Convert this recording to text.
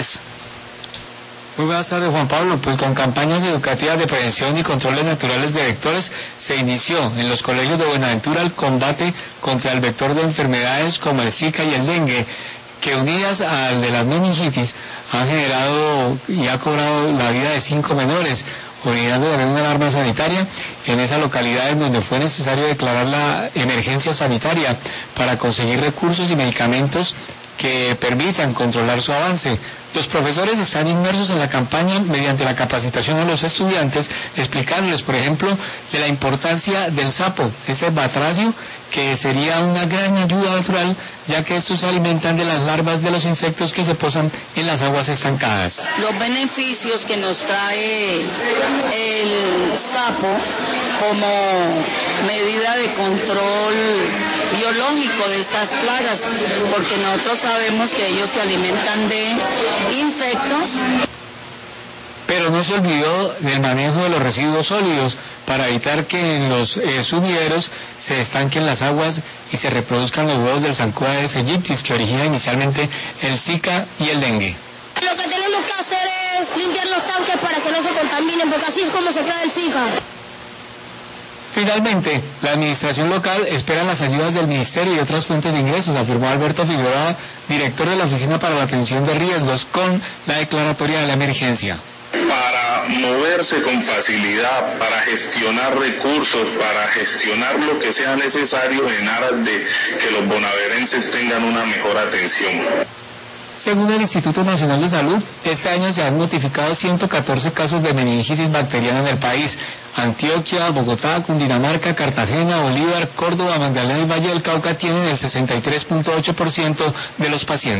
tardes. Muy buenas tardes, Juan Pablo. Pues con campañas educativas de prevención y controles naturales de vectores se inició en los colegios de Buenaventura el combate contra el vector de enfermedades como el Zika y el dengue, que unidas al de la meningitis han generado y ha cobrado la vida de 5 menores, obligando a tener una alarma sanitaria en esa localidad en donde fue necesario declarar la emergencia sanitaria para conseguir recursos y medicamentos que permitan controlar su avance. Los profesores están inmersos en la campaña mediante la capacitación a los estudiantes, explicándoles, por ejemplo, de la importancia del sapo, ese batracio, que sería una gran ayuda natural, ya que estos se alimentan de las larvas de los insectos que se posan en las aguas estancadas. Los beneficios que nos trae el sapo como medida de control biológico de estas plagas, porque nosotros sabemos que ellos se alimentan de insectos. Pero no se olvidó del manejo de los residuos sólidos para evitar que en los sumideros se estanquen las aguas y se reproduzcan los huevos del zancudo Aedes aegypti, que origina inicialmente el Zika y el dengue. Lo que tenemos que hacer es limpiar los tanques para que no se contaminen, porque así es como se crea el Zika. Finalmente, la administración local espera las ayudas del Ministerio y otras fuentes de ingresos, afirmó Alberto Figueroa, director de la Oficina para la Atención de Riesgos, con la declaratoria de la emergencia. Para moverse con facilidad, para gestionar recursos, para gestionar lo que sea necesario en aras de que los bonaerenses tengan una mejor atención. Según el Instituto Nacional de Salud, este año se han notificado 114 casos de meningitis bacteriana en el país. Antioquia, Bogotá, Cundinamarca, Cartagena, Bolívar, Córdoba, Magdalena y Valle del Cauca tienen el 63.8% de los pacientes.